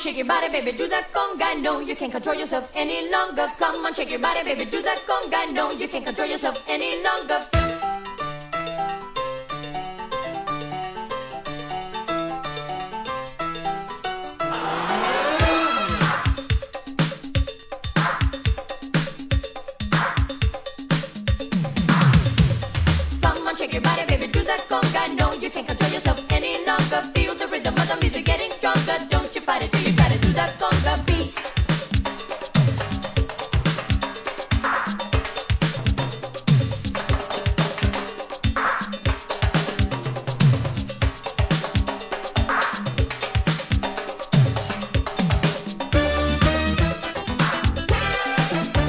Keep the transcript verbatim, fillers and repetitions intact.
shake your body, baby, do that conga. No, you can't control yourself any longer. Come on, shake your body, baby, do that conga. No, you can't control yourself any longer. Come on, shake your body, baby, do that conga.